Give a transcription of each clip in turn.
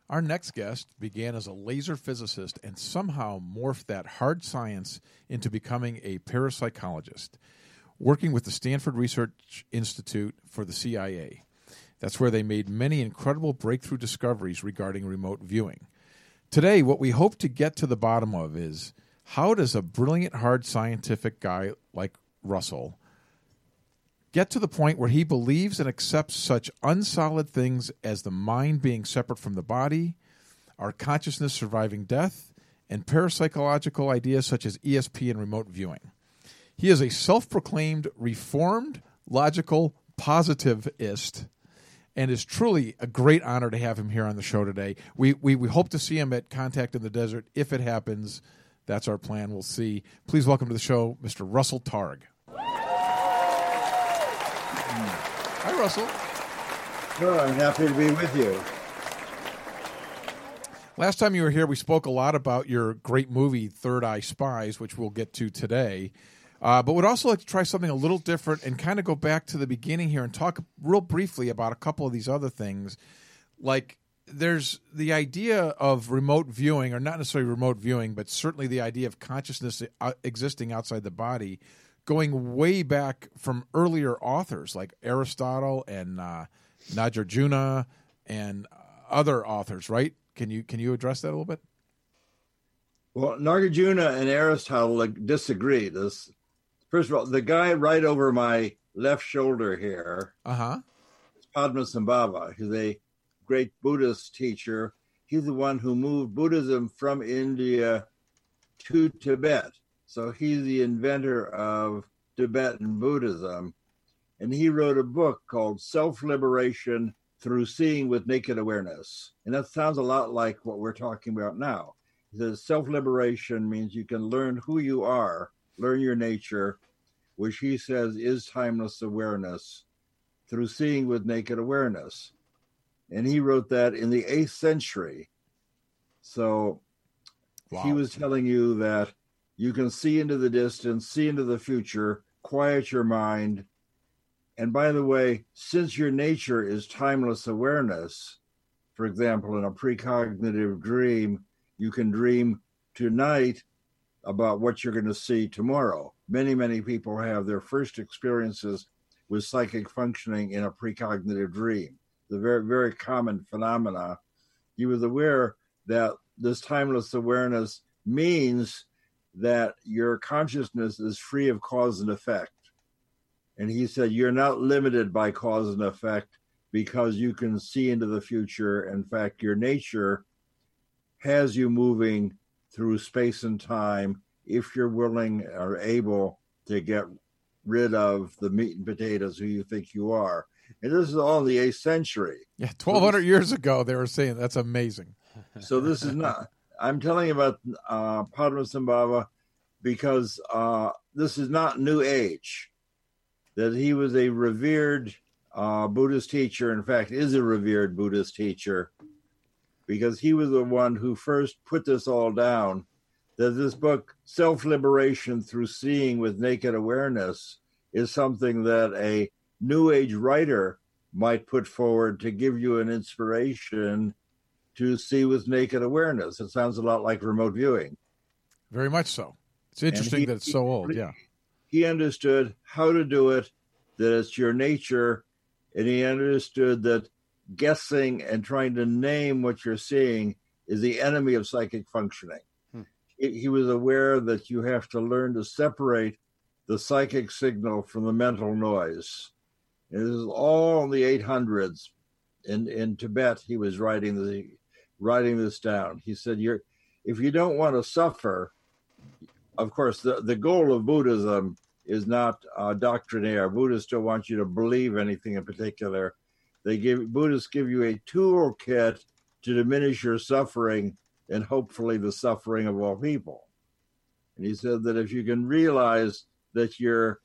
Our next guest began as a laser physicist and somehow morphed that hard science into becoming a parapsychologist, working with the Stanford Research Institute for the CIA. That's where they made many incredible breakthrough discoveries regarding remote viewing. Today, what we hope to get to the bottom of is, how does a brilliant, hard scientific guy like Russell get to the point where he believes and accepts such unsolid things as the mind being separate from the body, our consciousness surviving death, and parapsychological ideas such as ESP and remote viewing? He is a self-proclaimed reformed, logical positivist, and it's truly a great honor to have him here on the show today. We hope to see him at Contact in the Desert. If it happens, that's our plan. We'll see. Please welcome to the show, Mr. Russell Targ. Hi, Russell. Sure, I'm happy to be with you. Last time you were here, we spoke a lot about your great movie, Third Eye Spies, which we'll get to today. But would also like to try something a little different and kind of go back to the beginning here and talk real briefly about a couple of these other things. Like, there's the idea of remote viewing, or not necessarily remote viewing, but certainly the idea of consciousness existing outside the body, going way back from earlier authors like Aristotle and Nagarjuna and other authors, right? Can you address that a little bit? Well, Nagarjuna and Aristotle disagreed. First of all, the guy right over my left shoulder here is Padmasambhava. He's a great Buddhist teacher. He's the one who moved Buddhism from India to Tibet. So he's the inventor of Tibetan Buddhism. And he wrote a book called Self-Liberation Through Seeing with Naked Awareness. And that sounds a lot like what we're talking about now. He says self-liberation means you can learn who you are, learn your nature, which he says is timeless awareness, through seeing with naked awareness. And he wrote that in the 8th century. So He was telling you that you can see into the distance, see into the future, quiet your mind. And by the way, since your nature is timeless awareness, for example, in a precognitive dream, you can dream tonight about what you're going to see tomorrow. Many, many people have their first experiences with psychic functioning in a precognitive dream. The very, very common phenomena. He was aware that this timeless awareness means that your consciousness is free of cause and effect. And he said, you're not limited by cause and effect because you can see into the future. In fact, your nature has you moving through space and time if you're willing or able to get rid of the meat and potatoes who you think you are. And this is all in the 8th century. Yeah, 1,200 years ago, they were saying that's amazing. So this is not, I'm telling you about Padmasambhava because this is not New Age, that he was a revered Buddhist teacher, in fact, is a revered Buddhist teacher, because he was the one who first put this all down, that this book, Self-Liberation Through Seeing with Naked Awareness, is something that a New Age writer might put forward to give you an inspiration to see with naked awareness. It sounds a lot like remote viewing. Very much so. It's interesting that it's so old, yeah. He understood how to do it, that it's your nature, and he understood that guessing and trying to name what you're seeing is the enemy of psychic functioning. He was aware that you have to learn to separate the psychic signal from the mental noise. And this is all in the 800s. In Tibet, he was writing this down. He said, if you don't want to suffer, of course, the goal of Buddhism is not doctrinaire. Buddhists don't want you to believe anything in particular. Buddhists give you a toolkit to diminish your suffering and hopefully the suffering of all people. And he said that if you can realize that your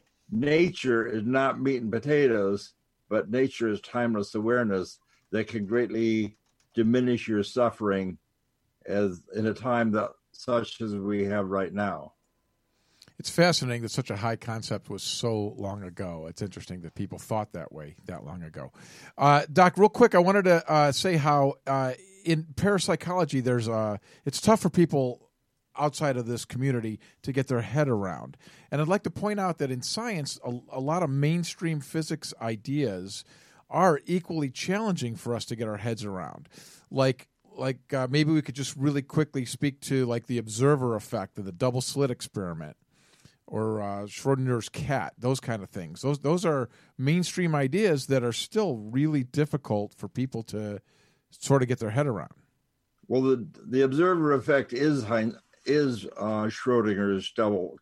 nature is not meat and potatoes, but nature is timeless awareness, that can greatly diminish your suffering as in a time that such as we have right now. It's fascinating that such a high concept was so long ago. It's interesting that people thought that way that long ago. Doc, real quick, I wanted to say how in parapsychology, it's tough for people outside of this community to get their head around. And I'd like to point out that in science, a lot of mainstream physics ideas are equally challenging for us to get our heads around. Like maybe we could just really quickly speak to like the observer effect of the double slit experiment, or Schrodinger's cat, those kind of things. Those are mainstream ideas that are still really difficult for people to sort of get their head around. Well, the observer effect is Schrodinger's double.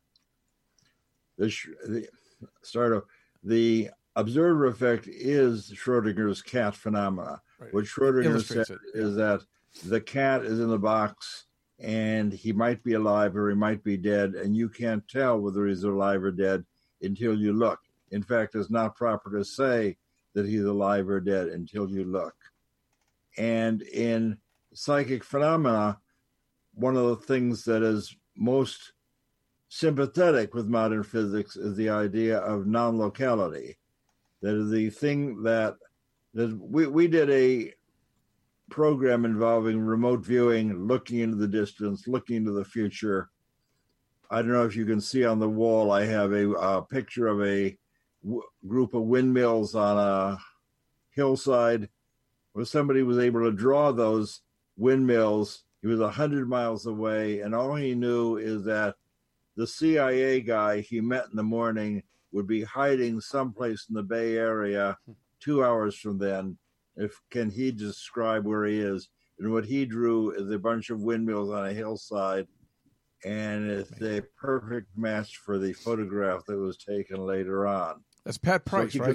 The observer effect is Schrodinger's cat phenomena. Right. What Schrodinger said is that the cat is in the box and he might be alive or he might be dead, and you can't tell whether he's alive or dead until you look. In fact, it's not proper to say that he's alive or dead until you look. And in psychic phenomena, one of the things that is most sympathetic with modern physics is the idea of non-locality. That is the thing that we did a program involving remote viewing, looking into the distance, looking into the future. I don't know if you can see on the wall, I have a picture of a group of windmills on a hillside where somebody was able to draw those windmills. He was 100 miles away, and all he knew is that the CIA guy he met in the morning would be hiding someplace in the Bay Area 2 hours from then. Can he describe where he is? And what he drew is a bunch of windmills on a hillside, and it's a perfect match for the photograph that was taken later on. That's Pat Price, right?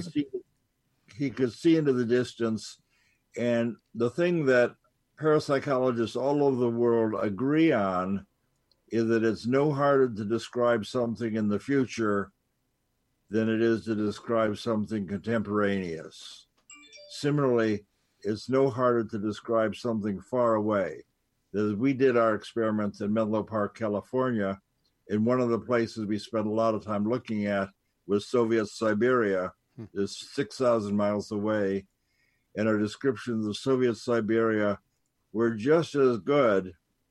He could see into the distance, and the thing that parapsychologists all over the world agree on is that it's no harder to describe something in the future than it is to describe something contemporaneous. Similarly, it's no harder to describe something far away. As we did our experiments in Menlo Park, California, and one of the places we spent a lot of time looking at was Soviet Siberia. It's 6,000 miles away, and our descriptions of Soviet Siberia were just as good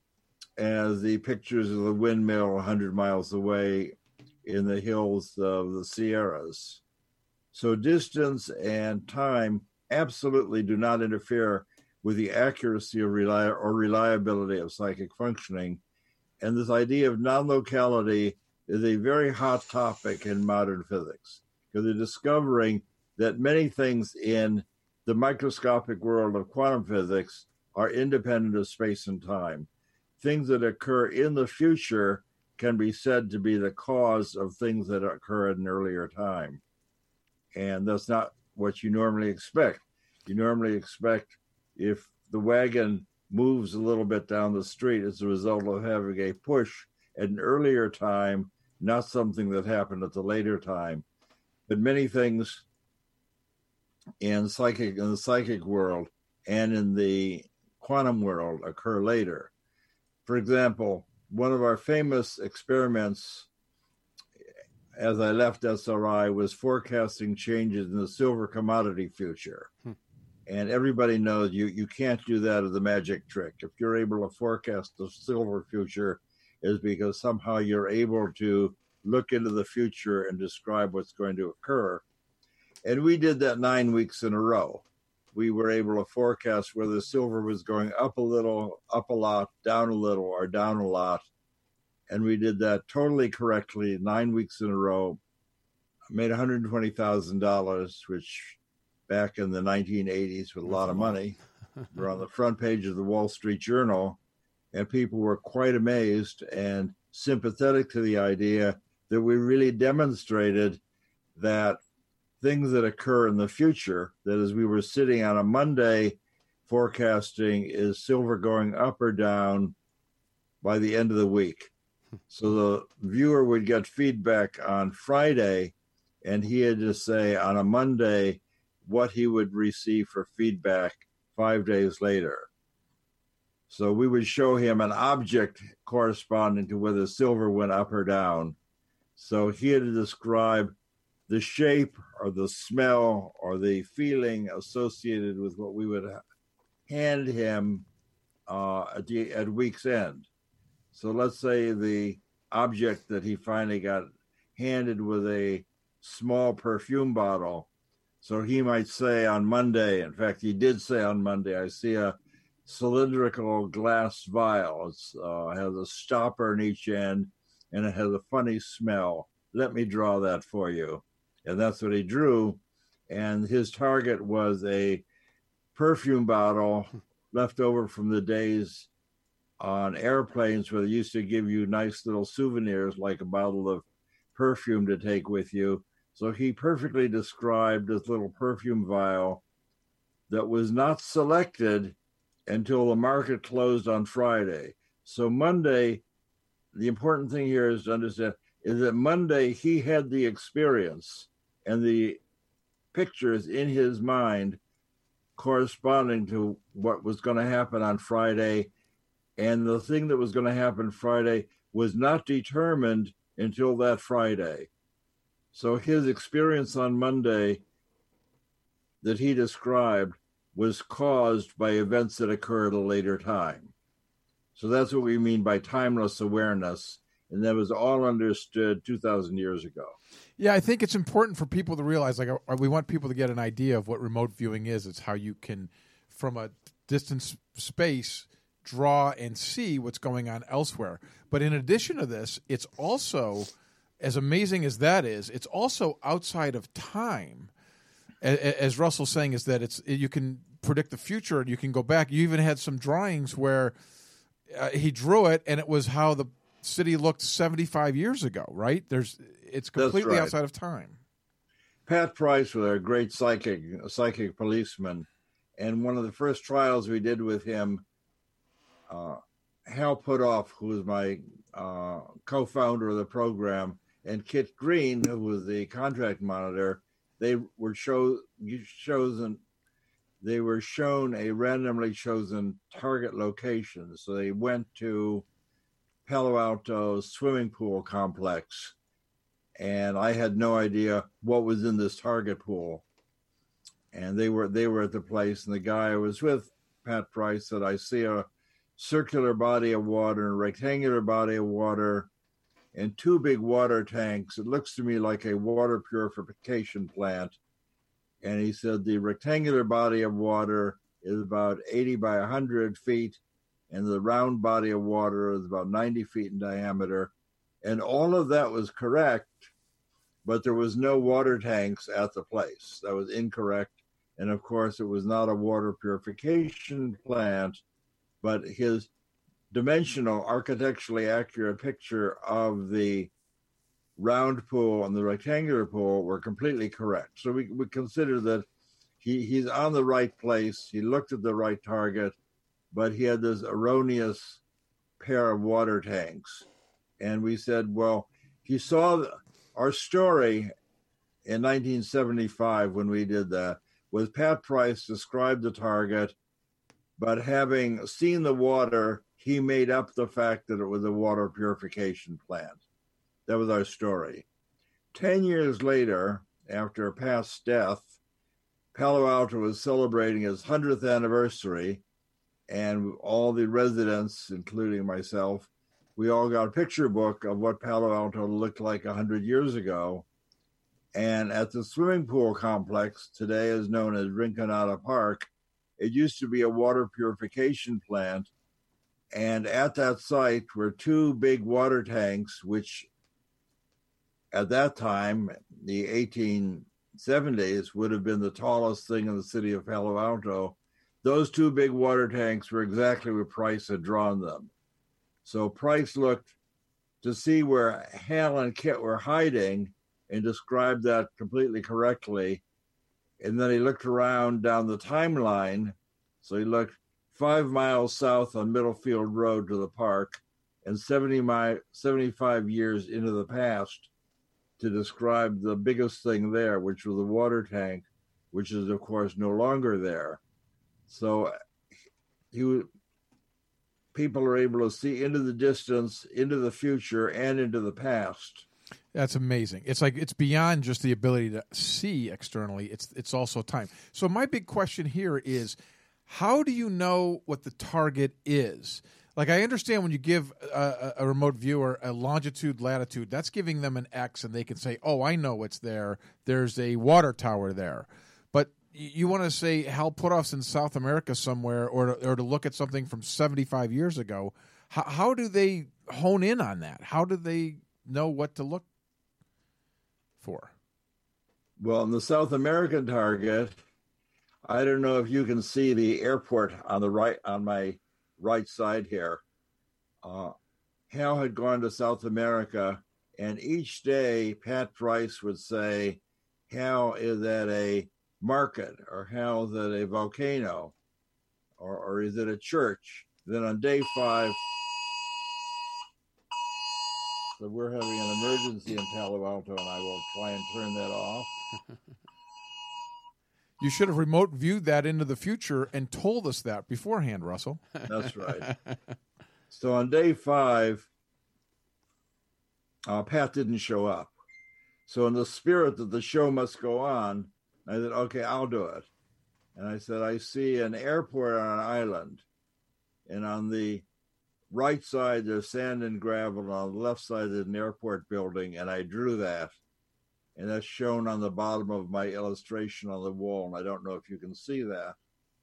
as the pictures of the windmill 100 miles away in the hills of the Sierras. So distance and time absolutely do not interfere with the accuracy or reliability of psychic functioning. And this idea of non-locality is a very hot topic in modern physics, because they're discovering that many things in the microscopic world of quantum physics are independent of space and time. Things that occur in the future can be said to be the cause of things that occur at an earlier time. And that's not what you normally expect. You normally expect if the wagon moves a little bit down the street as a result of having a push at an earlier time, not something that happened at the later time. But many things in the psychic world and in the quantum world occur later. For example, one of our famous experiments as I left SRI was forecasting changes in the silver commodity future. And everybody knows you can't do that as a magic trick. If you're able to forecast the silver future, is because somehow you're able to look into the future and describe what's going to occur. And we did that 9 weeks in a row. We were able to forecast whether silver was going up a little, up a lot, down a little, or down a lot. And we did that totally correctly 9 weeks in a row. I made $120,000, which back in the 1980s was a lot of money. We're on the front page of the Wall Street Journal, and people were quite amazed and sympathetic to the idea that we really demonstrated that things that occur in the future, that as we were sitting on a Monday forecasting, is silver going up or down by the end of the week. So the viewer would get feedback on Friday, and he had to say on a Monday what he would receive for feedback 5 days later. So we would show him an object corresponding to whether silver went up or down. So he had to describe the shape or the smell or the feeling associated with what we would hand him at week's end. So let's say the object that he finally got handed with a small perfume bottle. So he might say on Monday, in fact, he did say on Monday, I see a cylindrical glass vial. It has a stopper in each end, and it has a funny smell. Let me draw that for you. And that's what he drew. And his target was a perfume bottle left over from the days on airplanes where they used to give you nice little souvenirs like a bottle of perfume to take with you. So he perfectly described this little perfume vial that was not selected until the market closed on Friday. So Monday, the important thing here is to understand is that Monday he had the experience and the pictures in his mind corresponding to what was going to happen on Friday. And the thing that was going to happen Friday was not determined until that Friday. So his experience on Monday that he described was caused by events that occurred at a later time. So that's what we mean by timeless awareness. And that was all understood 2,000 years ago. Yeah, I think it's important for people to realize, like, we want people to get an idea of what remote viewing is. It's how you can, from a distant space, draw and see what's going on elsewhere. But in addition to this, it's also, as amazing as that is, it's also outside of time. As Russell's saying, is that you can predict the future and you can go back. You even had some drawings where he drew it, and it was how the city looked 75 years ago, right? It's completely outside of time. Pat Price was a great psychic policeman, and one of the first trials we did with him, Hal Putoff, who was my co-founder of the program, and Kit Green, who was the contract monitor, they were shown a randomly chosen target location. So they went to Palo Alto's swimming pool complex, and I had no idea what was in this target pool. And they were at the place, and the guy I was with, Pat Price, said, I see a circular body of water, a rectangular body of water, and two big water tanks. It looks to me like a water purification plant. And he said the rectangular body of water is about 80 by 100 feet, and the round body of water is about 90 feet in diameter. And all of that was correct, but there was no water tanks at the place. That was incorrect. And of course, it was not a water purification plant, but his dimensional, architecturally accurate picture of the round pool and the rectangular pool were completely correct. So we consider that he's on the right place. He looked at the right target, but he had this erroneous pair of water tanks. And we said, well, he saw our story in 1975 when we did that, was Pat Price described the target, but having seen the water, he made up the fact that it was a water purification plant. That was our story. 10 years later, after Pat's death, Palo Alto was celebrating his 100th anniversary, and all the residents, including myself, we all got a picture book of what Palo Alto looked like 100 years ago. And at the swimming pool complex, today is known as Rinconada Park, it used to be a water purification plant. And at that site were two big water tanks, which at that time, the 1870s, would have been the tallest thing in the city of Palo Alto. Those two big water tanks were exactly where Price had drawn them. So Price looked to see where Hal and Kit were hiding and described that completely correctly. And then he looked around down the timeline. So he looked 5 miles south on Middlefield Road to the park and 75 years into the past to describe the biggest thing there, which was the water tank, which is, of course, no longer there. So people are able to see into the distance, into the future, and into the past. That's amazing. It's like it's beyond just the ability to see externally. It's also time. So my big question here is, how do you know what the target is? Like, I understand when you give a remote viewer a longitude, latitude, that's giving them an X, and they can say, oh, I know it's there. There's a water tower there. But you want to say Hal Puthoff's in South America somewhere, or to look at something from 75 years ago. How do they hone in on that? How do they know what to look for? Well, in the South American target, I don't know if you can see the airport on the right, on my right side here. Hal had gone to South America, and each day Pat Price would say, Hal is at a market, or Hal is at a volcano, or is it a church? Then on day 5, so we're having an emergency in Palo Alto, and I will try and turn that off. You should have remote viewed that into the future and told us that beforehand, Russell. That's right. So on day 5, Pat didn't show up. So in the spirit that the show must go on, I said, okay, I'll do it. And I said, I see an airport on an island. And on the right side, there's sand and gravel. And on the left side, there's an airport building. And I drew that. And that's shown on the bottom of my illustration on the wall. And I don't know if you can see that.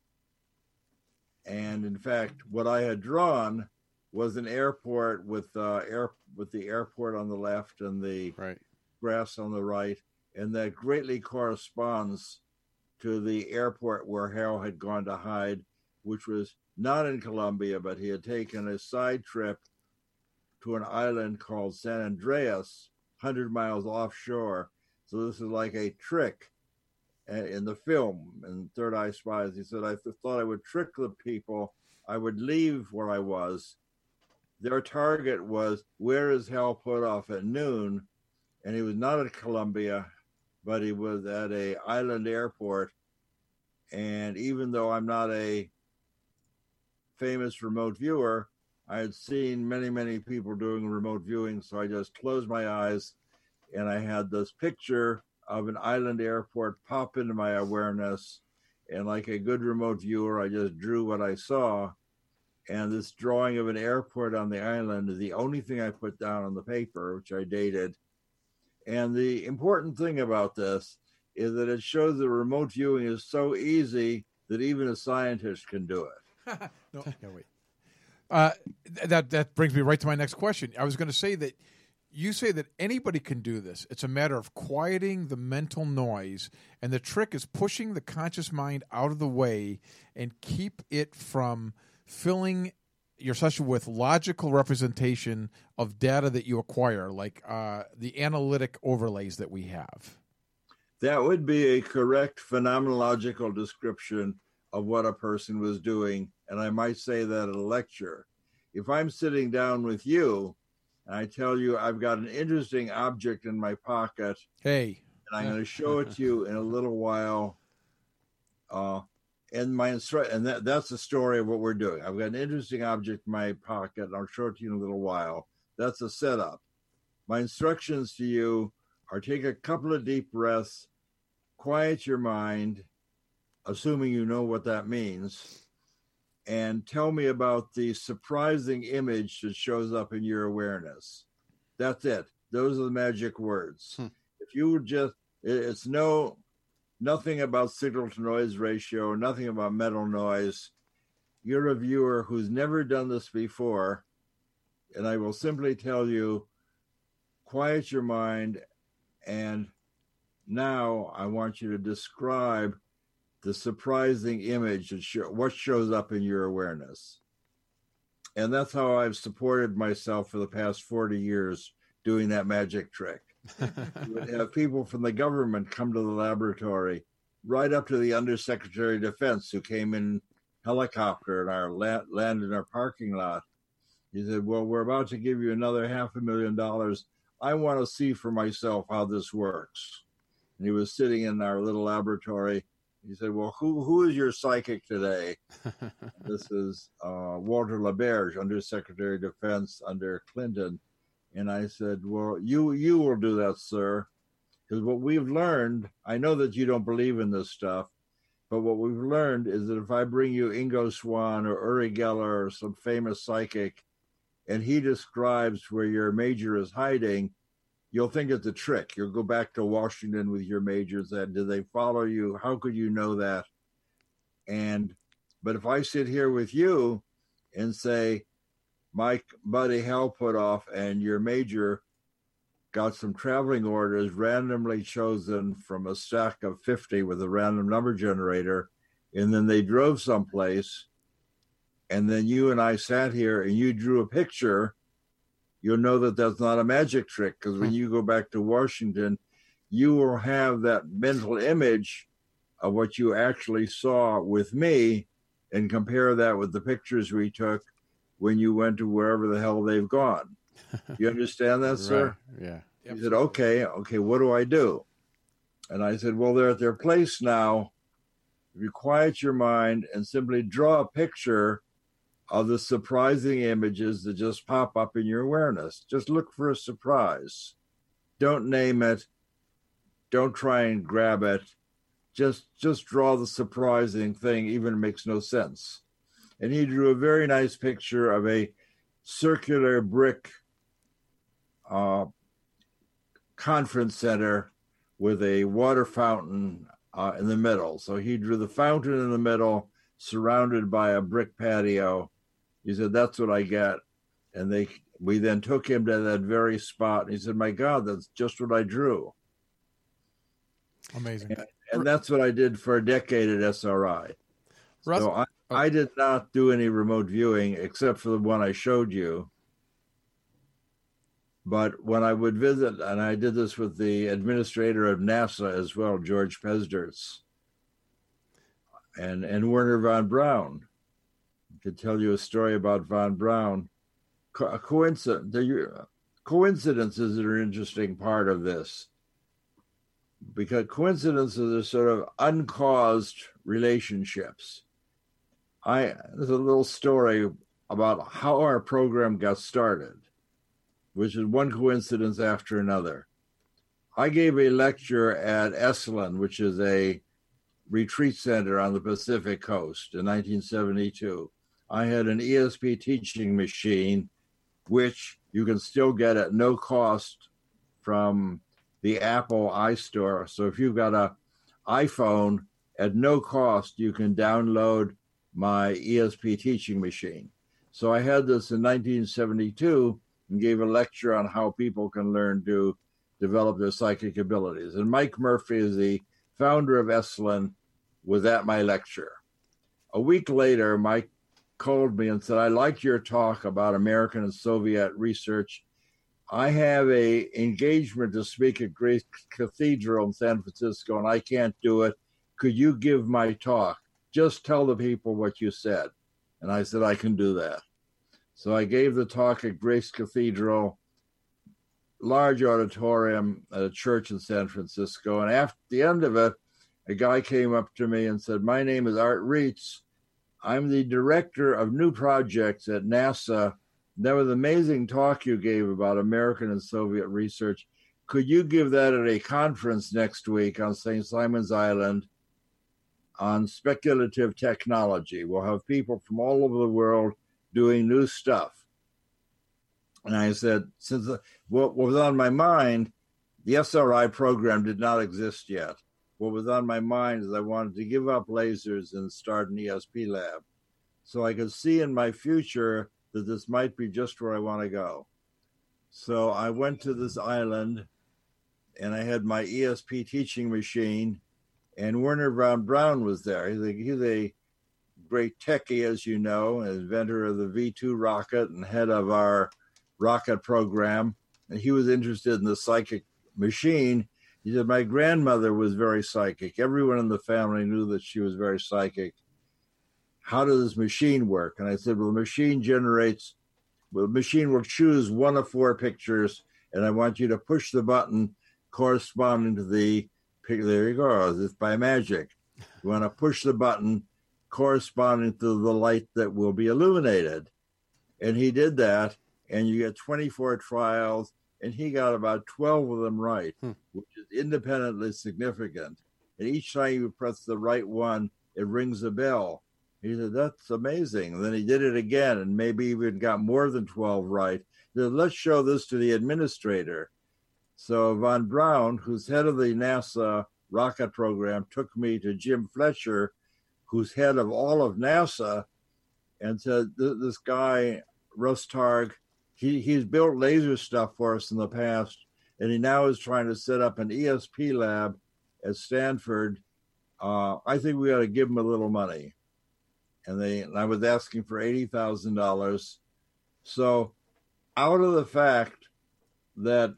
And in fact, what I had drawn was an airport with the airport on the left and the grass on the right. And that greatly corresponds to the airport where Hal had gone to hide, which was not in Colombia, but he had taken a side trip to an island called San Andreas, 100 miles offshore. So this is like a trick in the film, in Third Eye Spies. He said, I thought I would trick the people. I would leave where I was. Their target was, where is Hal Puthoff at noon? And he was not at Colombia, but he was at a island airport. And even though I'm not a famous remote viewer, I had seen many, many people doing remote viewing. So I just closed my eyes, and I had this picture of an island airport pop into my awareness. And like a good remote viewer, I just drew what I saw. And this drawing of an airport on the island is the only thing I put down on the paper, which I dated. And the important thing about this is that it shows that remote viewing is so easy that even a scientist can do it. No, wait. That brings me right to my next question. I was going to say that you say that anybody can do this. It's a matter of quieting the mental noise, and the trick is pushing the conscious mind out of the way and keep it from filling your session with logical representation of data that you acquire, like the analytic overlays that we have. That would be a correct phenomenological description of what a person was doing, and I might say that at a lecture. If I'm sitting down with you, and I tell you I've got an interesting object in my pocket, and I'm going to show it to you in a little while, and that's the story of what we're doing. I've got an interesting object in my pocket, and I'll show it to you in a little while. That's a setup. My instructions to you are take a couple of deep breaths, quiet your mind, assuming you know what that means, and tell me about the surprising image that shows up in your awareness. That's it. Those are the magic words. If you would just, it's nothing about signal to noise ratio, nothing about mental noise. You're a viewer who's never done this before, and I will simply tell you, quiet your mind, and now I want you to describe the surprising image, what shows up in your awareness. And that's how I've supported myself for the past 40 years, doing that magic trick. You would have people from the government come to the laboratory, right up to the Undersecretary of Defense, who came in helicopter and landed in our parking lot. He said, well, we're about to give you another $500,000. I want to see for myself how this works. And he was sitting in our little laboratory. He said, well, who is your psychic today? This is Walter LaBerge, Undersecretary of Defense under Clinton. And I said, well, you will do that, sir. Because what we've learned, I know that you don't believe in this stuff, But what we've learned is that if I bring you Ingo Swann or Uri Geller or some famous psychic, and he describes where your major is hiding, you'll think it's a trick. You'll go back to Washington with your majors. That did they follow you? How could you know that? But if I sit here with you and say, my buddy Hal put off and your major got some traveling orders randomly chosen from a stack of 50 with a random number generator, and then they drove someplace, and then you and I sat here and you drew a picture, you'll know that that's not a magic trick, because when you go back to Washington, you will have that mental image of what you actually saw with me and compare that with the pictures we took when you went to wherever the hell they've gone. You understand that, sir? Right. Yeah. He said, okay, what do I do? And I said, well, they're at their place now. If you quiet your mind and simply draw a picture of the surprising images that just pop up in your awareness. Just look for a surprise. Don't name it. Don't try and grab it. Just draw the surprising thing, even if it makes no sense. And he drew a very nice picture of a circular brick conference center with a water fountain in the middle. So he drew the fountain in the middle, surrounded by a brick patio. He said, that's what I get. And we then took him to that very spot. And he said, my God, that's just what I drew. Amazing. And that's what I did for a decade at SRI. So I did not do any remote viewing except for the one I showed you. But when I would visit, and I did this with the administrator of NASA as well, George Pesdertz, and Werner von Braun. I could tell you a story about von Braun. Coincidences are an interesting part of this, because coincidences are sort of uncaused relationships. There's a little story about how our program got started, which is one coincidence after another. I gave a lecture at Esalen, which is a retreat center on the Pacific coast, in 1972. I had an ESP teaching machine, which you can still get at no cost from the Apple iStore. So if you've got an iPhone, at no cost, you can download my ESP teaching machine. So I had this in 1972 and gave a lecture on how people can learn to develop their psychic abilities. And Mike Murphy is the founder of Esalen, was at my lecture. A week later, Mike called me and said, I liked your talk about American and Soviet research. I have an engagement to speak at Grace Cathedral in San Francisco, and I can't do it. Could you give my talk? Just tell the people what you said. And I said, I can do that. So I gave the talk at Grace Cathedral, large auditorium at a church in San Francisco. And after the end of it, a guy came up to me and said, my name is Art Reitz. I'm the director of new projects at NASA. That was an amazing talk you gave about American and Soviet research. Could you give that at a conference next week on St. Simon's Island on speculative technology? We'll have people from all over the world doing new stuff. And I said, since what was on my mind, the SRI program did not exist yet. What was on my mind is I wanted to give up lasers and start an ESP lab. So I could see in my future that this might be just where I want to go. So I went to this island and I had my ESP teaching machine, and Werner von Braun was there. He's a great techie, as you know, inventor of the V2 rocket and head of our rocket program. And he was interested in the psychic machine. He said, my grandmother was very psychic. Everyone in the family knew that she was very psychic. How does this machine work? And I said, well, the machine will choose one of 4 pictures, and I want you to push the button corresponding to the picture. There you go. It's by magic. You want to push the button corresponding to the light that will be illuminated. And he did that, and you get 24 trials, and he got about 12 of them right, which is independently significant. And each time you press the right one, it rings a bell. He said, that's amazing. And then he did it again and maybe even got more than 12 right. He said, let's show this to the administrator. So Von Braun, who's head of the NASA rocket program, took me to Jim Fletcher, who's head of all of NASA, and said, this guy, Russ Targ, he's built laser stuff for us in the past, and he now is trying to set up an ESP lab at Stanford. I think we ought to give him a little money. And I was asking for $80,000. So out of the fact that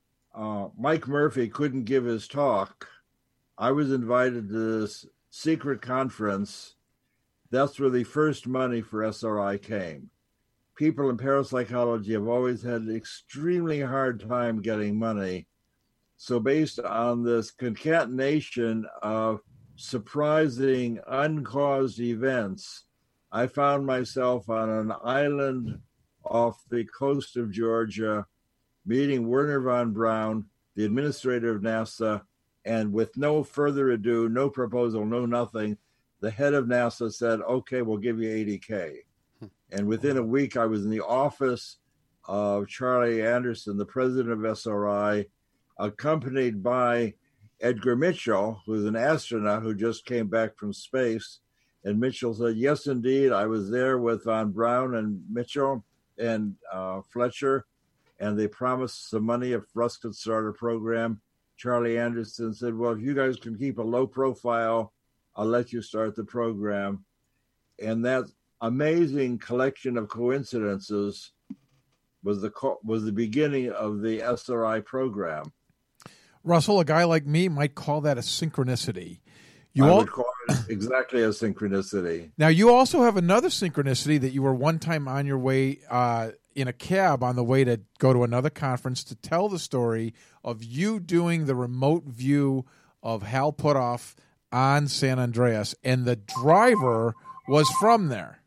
Mike Murphy couldn't give his talk, I was invited to this secret conference. That's where the first money for SRI came. People in parapsychology have always had an extremely hard time getting money. So based on this concatenation of surprising, uncaused events, I found myself on an island off the coast of Georgia, meeting Wernher von Braun, the administrator of NASA, and with no further ado, no proposal, no nothing, the head of NASA said, okay, we'll give you $80K. And within a week, I was in the office of Charlie Anderson, the president of SRI, accompanied by Edgar Mitchell, who's an astronaut who just came back from space. And Mitchell said, yes, indeed, I was there with Von Braun and Mitchell and Fletcher, and they promised some money if Russ could start a program. Charlie Anderson said, well, if you guys can keep a low profile, I'll let you start the program. And that amazing collection of coincidences was the beginning of the SRI program. Russell, a guy like me might call that a synchronicity. I would call it exactly a synchronicity. Now, you also have another synchronicity that you were one time on your way in a cab on the way to go to another conference to tell the story of you doing the remote view of Hal Puthoff on San Andreas, and the driver was from there.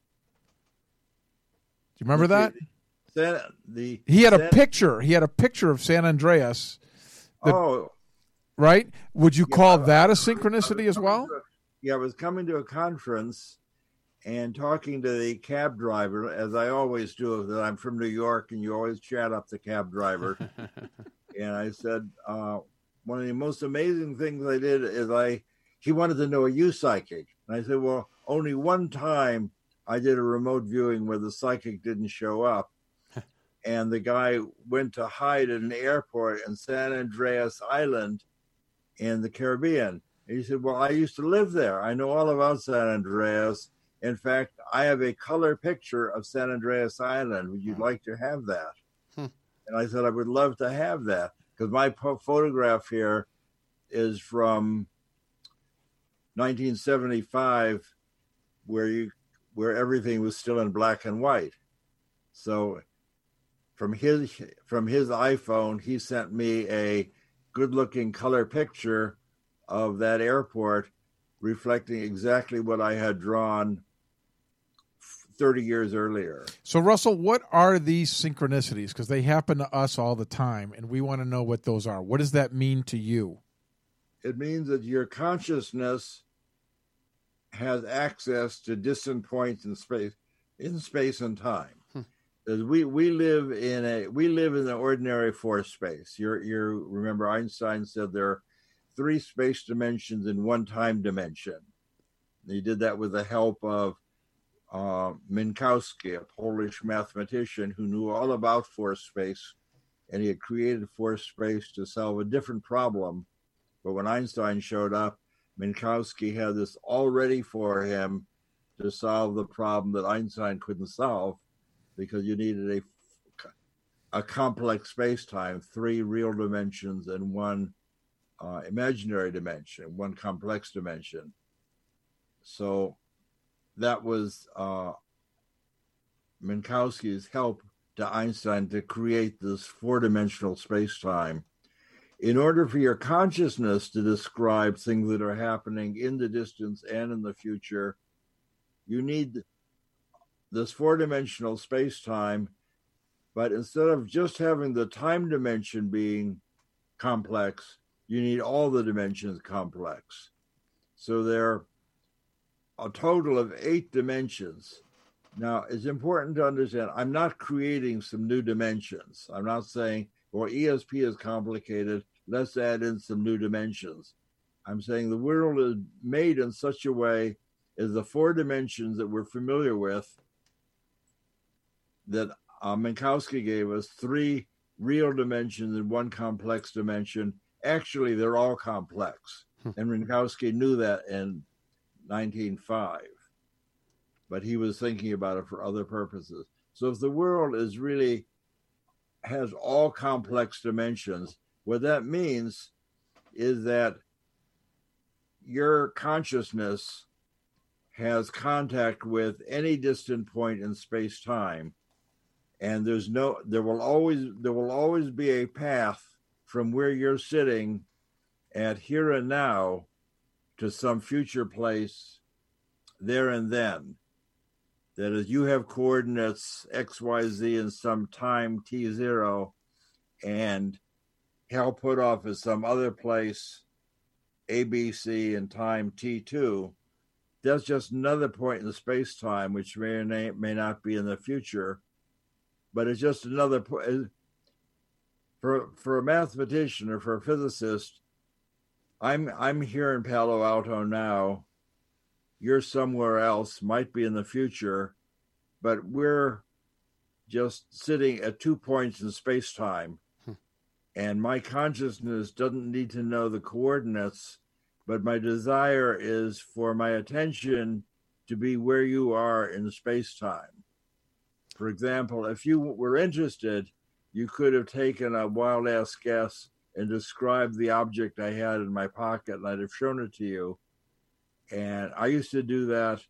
Do you remember that? He had a picture. He had a picture of San Andreas. Right? Would you call that a synchronicity as well? I was coming to a conference and talking to the cab driver, as I always do, that I'm from New York, and you always chat up the cab driver. And I said, one of the most amazing things I did is he wanted to know, are you psychic? And I said, well, only one time I did a remote viewing where the psychic didn't show up. And the guy went to hide at an airport in San Andreas Island in the Caribbean. And he said, well, I used to live there. I know all about San Andreas. In fact, I have a color picture of San Andreas Island. Would you like to have that? And I said, I would love to have that, because my photograph here is from 1975, where everything was still in black and white. So from his iPhone, he sent me a good-looking color picture of that airport, reflecting exactly what I had drawn 30 years earlier. So, Russell, what are these synchronicities? Because they happen to us all the time, and we want to know what those are. What does that mean to you? It means that your consciousness has access to distant points in space and time. As we live in the ordinary force space. You remember Einstein said there are 3 space dimensions in 1 time dimension. He did that with the help of Minkowski, a Polish mathematician who knew all about force space, and he had created force space to solve a different problem. But when Einstein showed up, Minkowski had this all ready for him to solve the problem that Einstein couldn't solve, because you needed a complex space-time, 3 real dimensions and 1 imaginary dimension, 1 complex dimension. So that was Minkowski's help to Einstein to create this 4-dimensional space-time. In order for your consciousness to describe things that are happening in the distance and in the future, you need this 4-dimensional space-time, but instead of just having the time dimension being complex, you need all the dimensions complex. So there a total of 8 dimensions. Now, it's important to understand, I'm not creating some new dimensions. I'm not saying, well, ESP is complicated, let's add in some new dimensions. I'm saying the world is made in such a way as the 4 dimensions that we're familiar with, that Minkowski gave us, 3 real dimensions and 1 complex dimension. Actually, they're all complex. And Minkowski knew that in 1905. But he was thinking about it for other purposes. So if the world is really has all complex dimensions, what that means is that your consciousness has contact with any distant point in space-time, and there will always be a path from where you're sitting at here and now to some future place there and then. That is, you have coordinates X, Y, Z in some time T0, and Hal Puthoff is some other place A, B, C in time T2. That's just another point in space-time, which may or may not be in the future, but it's just another point. For a mathematician or for a physicist, I'm here in Palo Alto now. You're somewhere else, might be in the future, but we're just sitting at 2 points in space-time. And my consciousness doesn't need to know the coordinates, but my desire is for my attention to be where you are in space-time. For example, if you were interested, you could have taken a wild-ass guess and described the object I had in my pocket, and I'd have shown it to you. And I used to do that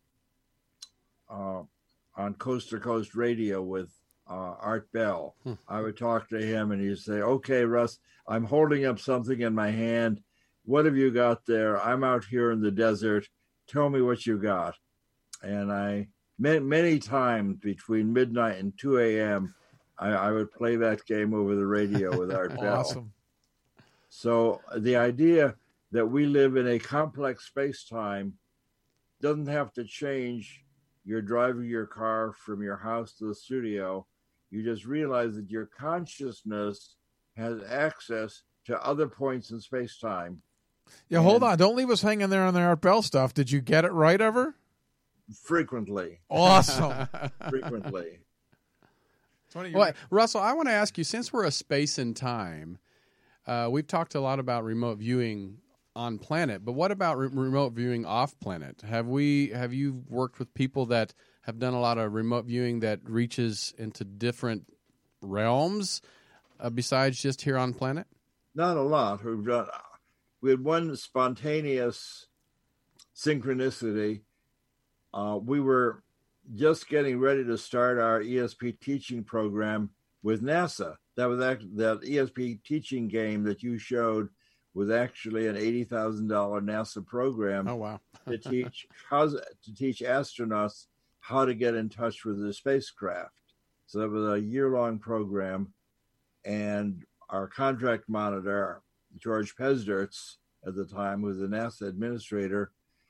on Coast to Coast Radio with Art Bell. I would talk to him and he'd say, okay, Russ, I'm holding up something in my hand. What have you got there? I'm out here in the desert. Tell me what you got. And many times between midnight and 2 a.m., I would play that game over the radio with Art Bell. Awesome. So the idea that we live in a complex space-time doesn't have to change. You're driving your car from your house to the studio. You just realize that your consciousness has access to other points in space-time. Yeah, hold on. Don't leave us hanging there on the Art Bell stuff. Did you get it right ever? Frequently. Awesome. Frequently. Well, Russell, I want to ask you, since we're a space and time, we've talked a lot about remote viewing on planet, but what about remote viewing off planet? Have you worked with people that have done a lot of remote viewing that reaches into different realms besides just here on planet? Not a lot. We had one spontaneous synchronicity. We were just getting ready to start our ESP teaching program with NASA. That ESP teaching game that you showed was actually an $80,000 NASA program. Oh, wow. to teach astronauts how to get in touch with the spacecraft. So that was a year-long program, and our contract monitor, George Pesdertz, at the time, was the NASA administrator,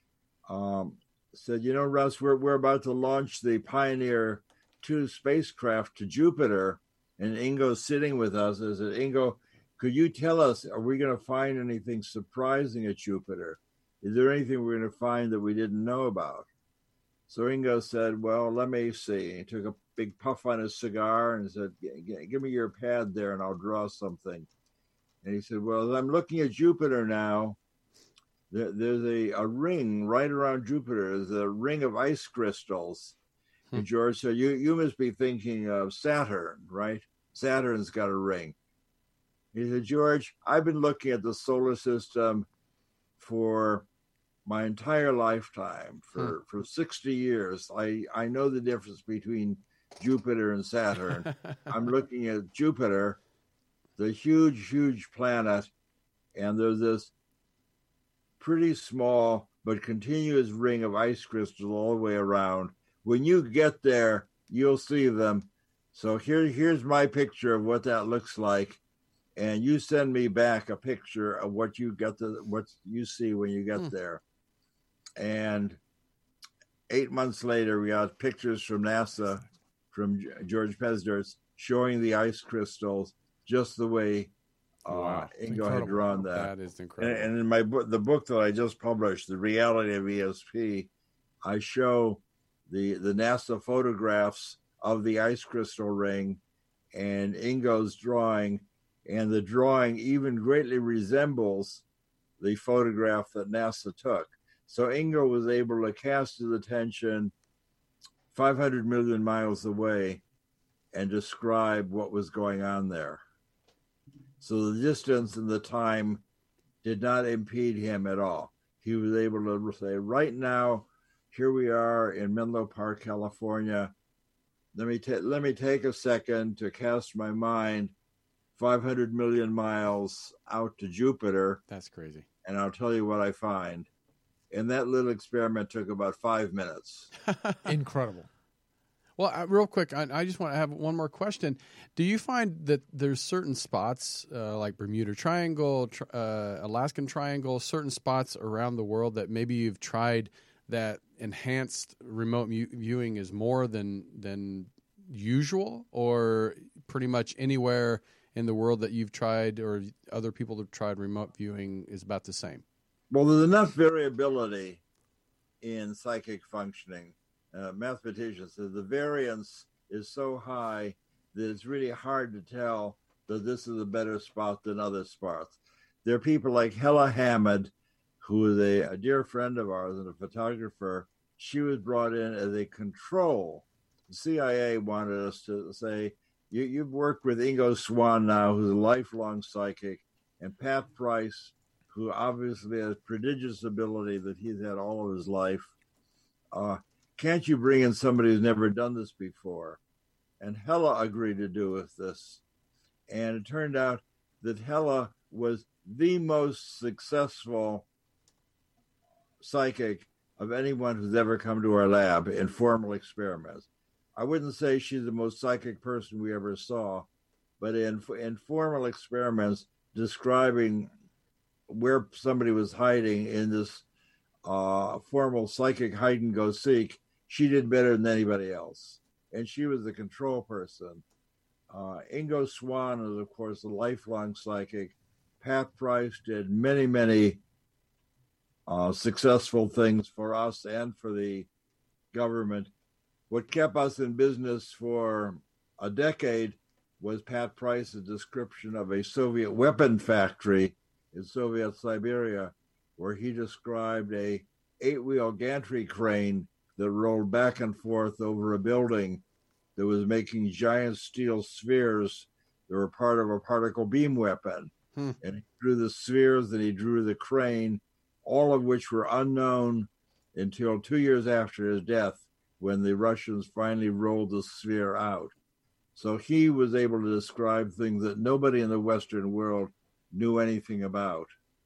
said, Russ, we're about to launch the Pioneer 2 spacecraft to Jupiter, and Ingo's sitting with us. I said, Ingo, could you tell us, are we going to find anything surprising at Jupiter? Is there anything we're going to find that we didn't know about? So Ingo said, well, let me see. He took a big puff on his cigar and said, give me your pad there and I'll draw something. And he said, well, as I'm looking at Jupiter now, there's a ring right around Jupiter. There's a ring of ice crystals. And George said, you must be thinking of Saturn, right? Saturn's got a ring. He said, George, I've been looking at the solar system for my entire lifetime, for 60 years. I know the difference between Jupiter and Saturn. I'm looking at Jupiter, the huge, huge planet, and there's this pretty small but continuous ring of ice crystals all the way around. When you get there, you'll see them. So here's my picture of what that looks like. And you send me back a picture of what you see when you get there. And 8 months later, we got pictures from NASA, from George Pesdurz, showing the ice crystals just the way Ingo had drawn that. That is incredible. And in my book, the book that I just published, The Reality of ESP, I show the NASA photographs of the ice crystal ring and Ingo's drawing, and the drawing even greatly resembles the photograph that NASA took. So Ingo was able to cast his attention 500 million miles away and describe what was going on there. So the distance and the time did not impede him at all. He was able to say, right now, here we are in Menlo Park, California. Let me take a second to cast my mind 500 million miles out to Jupiter. That's crazy. And I'll tell you what I find. And that little experiment took about 5 minutes. Incredible. Well, real quick, I just want to have one more question. Do you find that there's certain spots like Bermuda Triangle, Alaskan Triangle, certain spots around the world that maybe you've tried that enhanced remote viewing is more than usual, or pretty much anywhere in the world that you've tried or other people have tried remote viewing is about the same? Well, there's enough variability in psychic functioning. Mathematicians say the variance is so high that it's really hard to tell that this is a better spot than other spots. There are people like Hella Hammond, who is a dear friend of ours and a photographer. She was brought in as a control. The CIA wanted us to say, you've worked with Ingo Swann now, who's a lifelong psychic, and Pat Price, who obviously has prodigious ability that he's had all of his life. Can't you bring in somebody who's never done this before? And Hella agreed to do with this. And it turned out that Hella was the most successful psychic of anyone who's ever come to our lab in formal experiments. I wouldn't say she's the most psychic person we ever saw, but in formal experiments describing where somebody was hiding in this formal psychic hide and go seek, she did better than anybody else. And she was the control person. Ingo Swann is, of course, a lifelong psychic. Pat Price did many, many successful things for us and for the government. What kept us in business for a decade was Pat Price's description of a Soviet weapon factory in Soviet Siberia, where he described a 8-wheel gantry crane that rolled back and forth over a building that was making giant steel spheres that were part of a particle beam weapon. And he drew the spheres and he drew the crane, all of which were unknown until 2 years after his death, when the Russians finally rolled the sphere out. So he was able to describe things that nobody in the Western world knew anything about.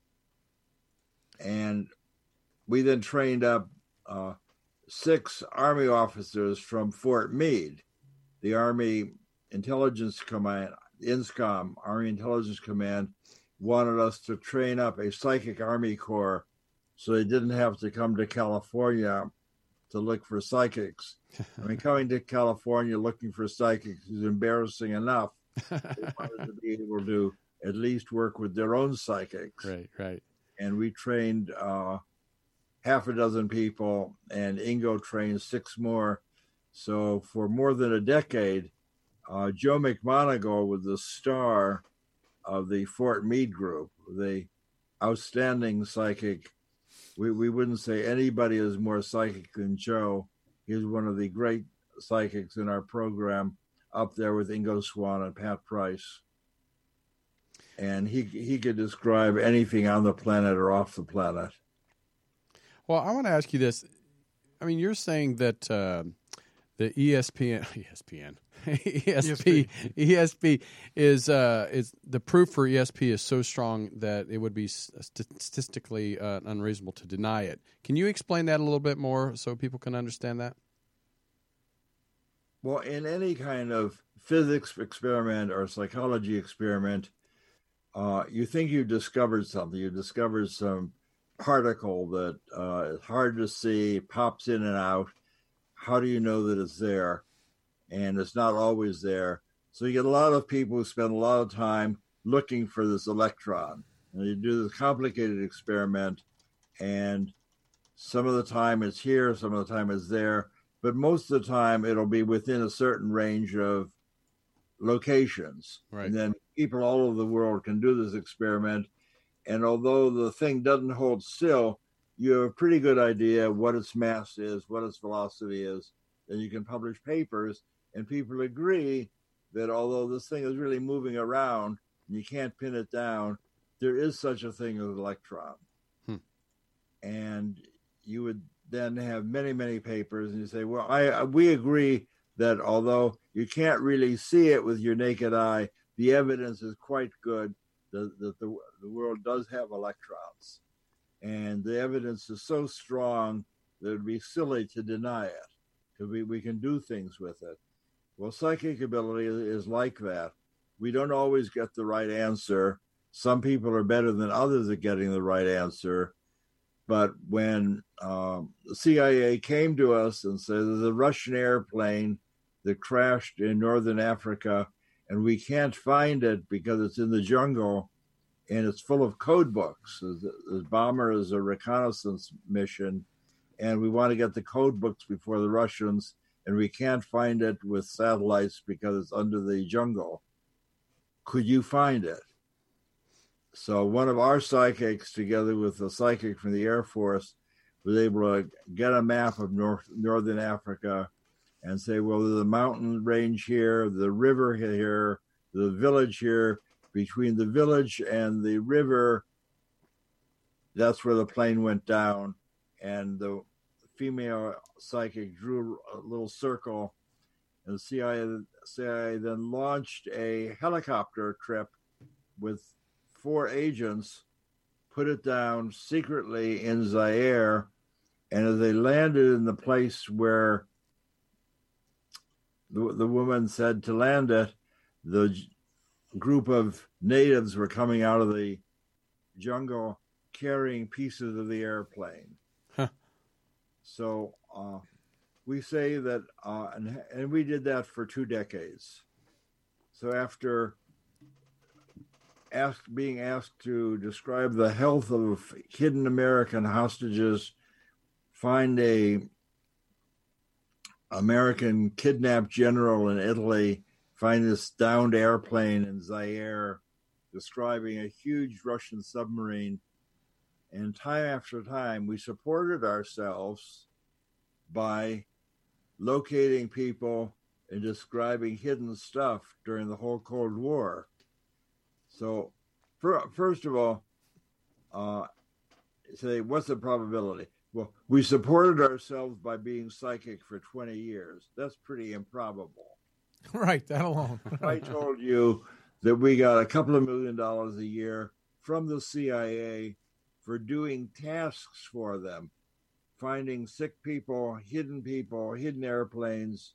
And we then trained up 6 Army officers from Fort Meade. The Army Intelligence Command, INSCOM, Army Intelligence Command, wanted us to train up a psychic Army Corps so they didn't have to come to California to look for psychics. I mean, coming to California looking for psychics is embarrassing enough. They wanted to be able to at least work with their own psychics. Right. And we trained half a dozen people, and Ingo trained 6 more. So for more than a decade, Joe McMonagle was the star of the Fort Meade group, the outstanding psychic. We wouldn't say anybody is more psychic than Joe. He's one of the great psychics in our program, up there with Ingo Swann and Pat Price. And he could describe anything on the planet or off the planet. Well, I want to ask you this. I mean, you're saying that the ESP is the proof for ESP is so strong that it would be statistically unreasonable to deny it. Can you explain that a little bit more so people can understand that? Well, in any kind of physics experiment or psychology experiment, you think you've discovered something. You discovered some particle that is hard to see, pops in and out. How do you know that it's there? And it's not always there. So you get a lot of people who spend a lot of time looking for this electron. And you do this complicated experiment, and some of the time it's here, some of the time it's there, but most of the time it'll be within a certain range of locations. Right. And then people all over the world can do this experiment. And although the thing doesn't hold still, you have a pretty good idea what its mass is, what its velocity is. Then you can publish papers, and people agree that although this thing is really moving around and you can't pin it down, there is such a thing as an electron. And you would then have many, many papers, and you say, well, we agree that although you can't really see it with your naked eye, the evidence is quite good that the world does have electrons. And the evidence is so strong that it would be silly to deny it, because we can do things with it. Well, psychic ability is like that. We don't always get the right answer. Some people are better than others at getting the right answer. But when the CIA came to us and said there's a Russian airplane that crashed in northern Africa, and we can't find it because it's in the jungle and it's full of code books. The bomber is a reconnaissance mission, and we want to get the code books before the Russians, and we can't find it with satellites because it's under the jungle. Could you find it? So one of our psychics, together with a psychic from the Air Force, was able to get a map of northern Africa and say, well, there's a mountain range here, the river here, the village here. Between the village and the river, that's where the plane went down. And the female psychic drew a little circle, and the CIA then launched a helicopter trip with 4 agents, put it down secretly in Zaire, and as they landed in the place where the woman said to land it, the group of natives were coming out of the jungle carrying pieces of the airplane. Huh. So we say that, and we did that for 2 decades. So after being asked to describe the health of hidden American hostages, find a American kidnapped general in Italy, find this downed airplane in Zaire, describing a huge Russian submarine, and time after time, we supported ourselves by locating people and describing hidden stuff during the whole Cold War. So, first of all, say, what's the probability? Well, we supported ourselves by being psychic for 20 years. That's pretty improbable. Right, that alone. I told you that we got a couple of $1 million a year from the CIA for doing tasks for them, finding sick people, hidden airplanes,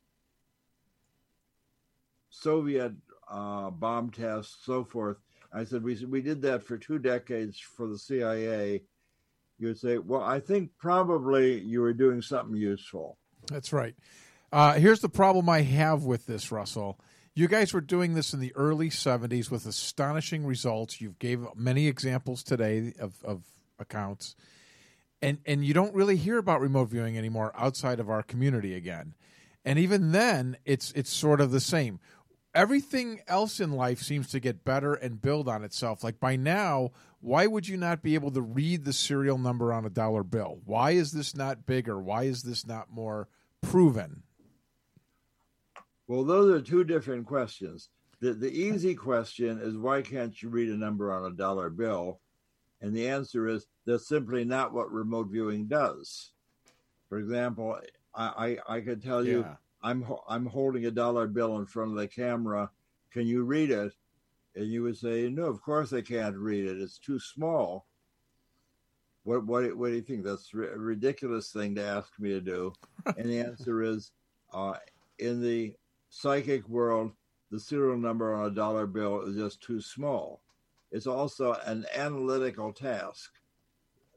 Soviet bomb tests, so forth. I said, we did that for 2 decades for the CIA. You would say, well, I think probably you were doing something useful. That's right. Here's the problem I have with this, Russell. You guys were doing this in the early 70s with astonishing results. You've gave many examples today of accounts. And you don't really hear about remote viewing anymore outside of our community again. And even then, it's sort of the same. Everything else in life seems to get better and build on itself. Like by now, why would you not be able to read the serial number on a dollar bill? Why is this not bigger? Why is this not more proven? Well, those are 2 different questions. The easy question is, why can't you read a number on a dollar bill? And the answer is, that's simply not what remote viewing does. For example, I could tell you, I'm holding a dollar bill in front of the camera. Can you read it? And you would say, no, of course I can't read it. It's too small. What do you think? That's a ridiculous thing to ask me to do. And the answer is, in the psychic world, the serial number on a dollar bill is just too small. It's also an analytical task.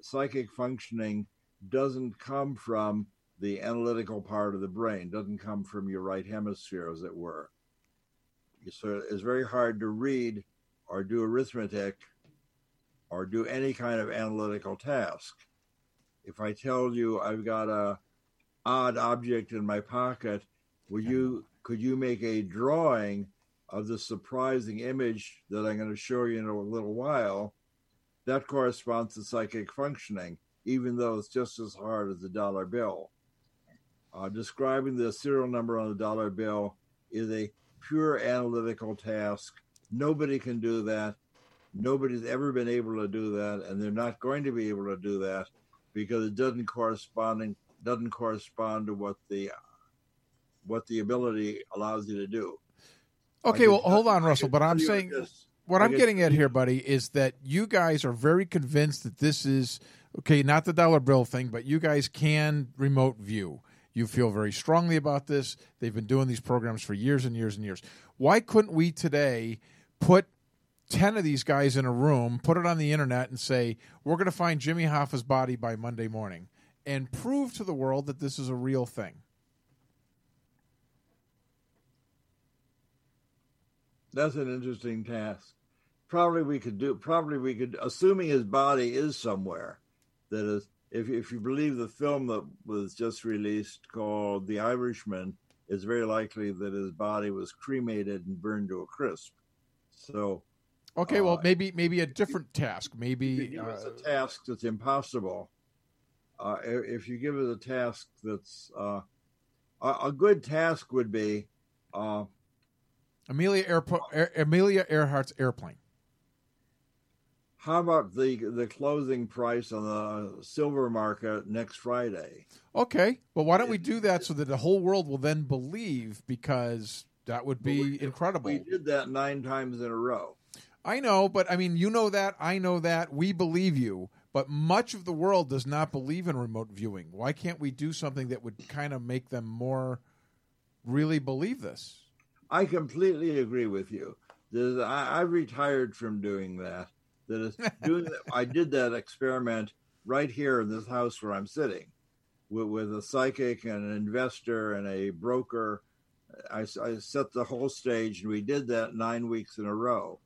psychic functioning doesn't come from the analytical part of the brain, doesn't come from your right hemisphere, as it were. So it's very hard to read or do arithmetic or do any kind of analytical task. If I tell you I've got a odd object in my pocket, could you make a drawing of the surprising image that I'm going to show you in a little while? That corresponds to psychic functioning, even though it's just as hard as a dollar bill. Describing the serial number on the dollar bill is a pure analytical task. Nobody can do that. Nobody's ever been able to do that, and they're not going to be able to do that because it doesn't correspond to what the ability allows you to do. Okay, well, hold on, Russell, but I'm saying what I'm getting at here, buddy, is that you guys are very convinced that this is, okay, not the dollar bill thing, but you guys can remote view. You feel very strongly about this. They've been doing these programs for years and years and years. Why couldn't we today put 10 of these guys in a room, put it on the internet, and say, we're going to find Jimmy Hoffa's body by Monday morning and prove to the world that this is a real thing? That's an interesting task. Probably we could, assuming his body is somewhere. That is, if you believe the film that was just released called The Irishman, it's very likely that his body was cremated and burned to a crisp. So, okay, well, maybe a different task. Maybe it's a task that's impossible. If you give it a task that's a good task would be Amelia Earhart's airplane. How about the closing price on the silver market next Friday? Okay. Well, why don't we do that so that the whole world will then believe, because that would be incredible. We did that 9 times in a row. I know, but I mean, you know that, I know that, we believe you, but much of the world does not believe in remote viewing. Why can't we do something that would kind of make them more really believe this? I completely agree with you. I retired from doing that. I did that experiment right here in this house where I'm sitting with a psychic and an investor and a broker. I set the whole stage, and we did that 9 weeks in a row.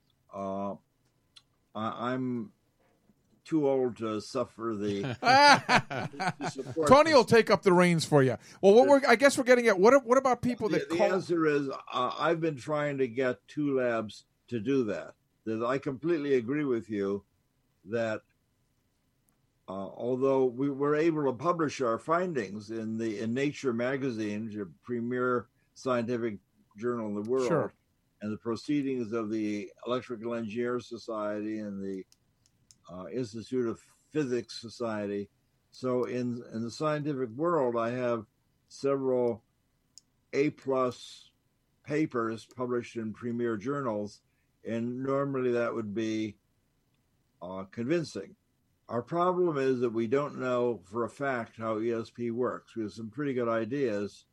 I'm too old to suffer the Tony will take up the reins for you. Well, I guess we're getting at what about people that the answer is I've been trying to get 2 labs to do that. I completely agree with you that although we were able to publish our findings in Nature magazine, the premier scientific journal in the world, sure, and the proceedings of the Electrical Engineers Society and the Institute of Physics Society. So in the scientific world, I have several A+ papers published in premier journals, and normally that would be convincing. Our problem is that we don't know for a fact how ESP works. We have some pretty good ideas.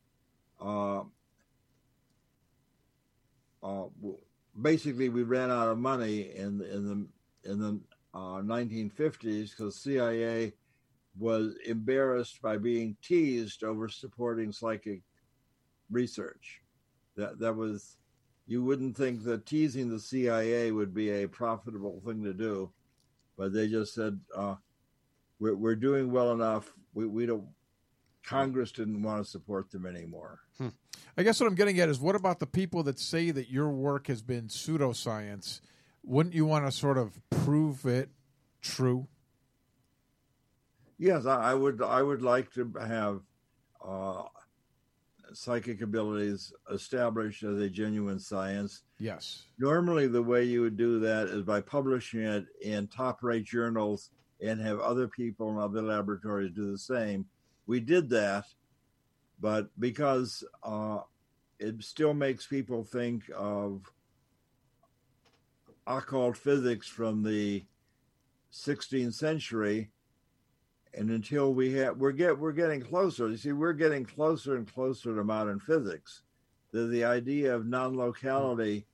Basically, we ran out of money in the 1950s because CIA was embarrassed by being teased over supporting psychic research. That was, you wouldn't think that teasing the CIA would be a profitable thing to do, but they just said we're doing well enough. We don't. Congress didn't want to support them anymore. I guess what I'm getting at is, what about the people that say that your work has been pseudoscience? Wouldn't you want to sort of prove it true? Yes, I would like to have psychic abilities established as a genuine science. Yes. Normally, the way you would do that is by publishing it in top-rate journals and have other people in other laboratories do the same. We did that, but because it still makes people think of occult physics from the 16th century, and until we're getting closer. You see, we're getting closer and closer to modern physics. The idea of non-locality,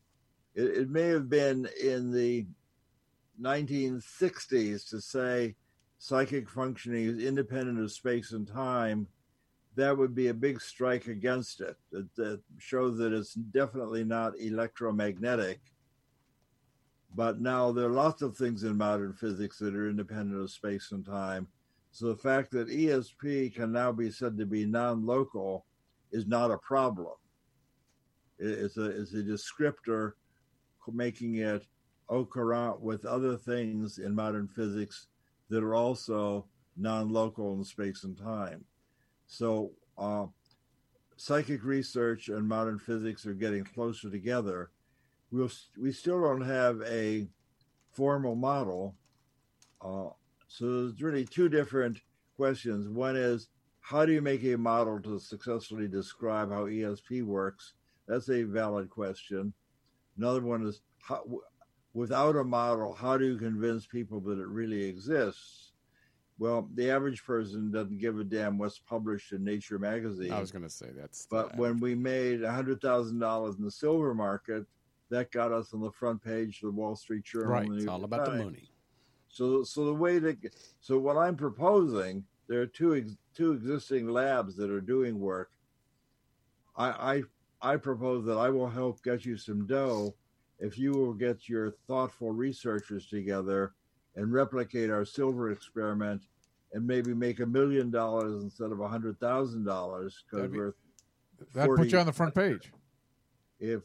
it may have been in the 1960s to say psychic functioning is independent of space and time, that would be a big strike against it. That shows that it's definitely not electromagnetic. But now there are lots of things in modern physics that are independent of space and time. So the fact that ESP can now be said to be non-local is not a problem. It's a descriptor making it occurrent with other things in modern physics that are also non-local in space and time. So psychic research and modern physics are getting closer together. We still don't have a formal model. So there's really two different questions. One is, how do you make a model to successfully describe how ESP works? That's a valid question. Another one is, without a model, how do you convince people that it really exists? Well, the average person doesn't give a damn what's published in Nature magazine. I was going to say that's. But when we made $100,000 in the silver market, that got us on the front page of the Wall Street Journal. Right, it's all about the money. So what I'm proposing, there are two existing labs that are doing work. I propose that I will help get you some dough if you will get your thoughtful researchers together and replicate our silver experiment and maybe make $1 million instead of $100,000 because we're that put you on the front page. If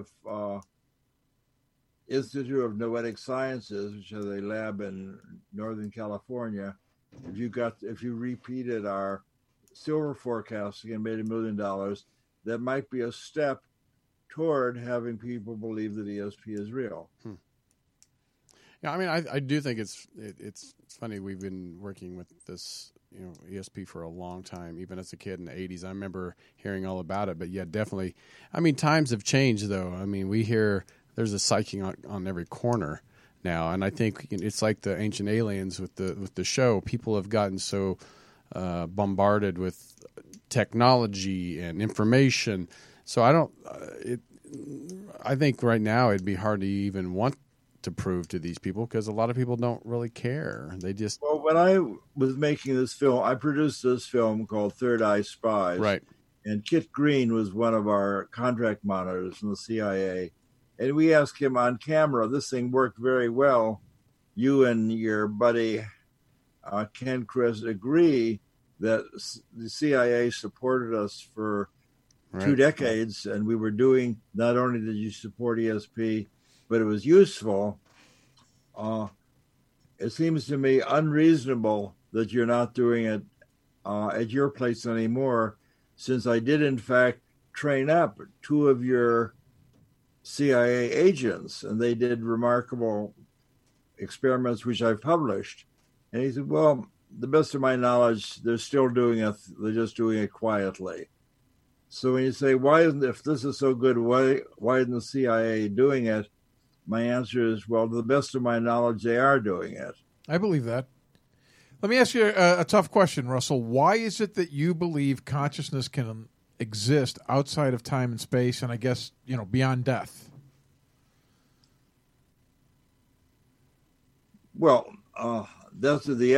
Institute of Noetic Sciences, which is a lab in Northern California, if you repeated our silver forecasting and made $1 million, that might be a step toward having people believe that ESP is real. Yeah, I mean, I do think it's funny. We've been working with this, ESP for a long time, even as a kid in the 80s. I remember hearing all about it, but yeah, definitely. I mean, times have changed, though. I mean, we hear there's a psychic on every corner now, and I think it's like the Ancient Aliens with the show. People have gotten so bombarded with technology and information. So I think right now it'd be hard to even want to prove to these people because a lot of people don't really care. They just... Well, when I was making this film, I produced this film called Third Eye Spies. Right. And Kit Green was one of our contract monitors from the CIA. And we asked him on camera, this thing worked very well. You and your buddy Ken Chris agree that the CIA supported us for 2 decades, and we were doing, not only did you support ESP, but it was useful. It seems to me unreasonable that you're not doing it at your place anymore, since I did, in fact, train up 2 of your CIA agents, and they did remarkable experiments, which I've published. And he said, well, the best of my knowledge, they're still doing it. They're just doing it quietly. So when you say, if this is so good, why isn't the CIA doing it? My answer is, well, to the best of my knowledge, they are doing it. I believe that. Let me ask you a tough question, Russell. Why is it that you believe consciousness can exist outside of time and space, and I guess, beyond death? Well, that's the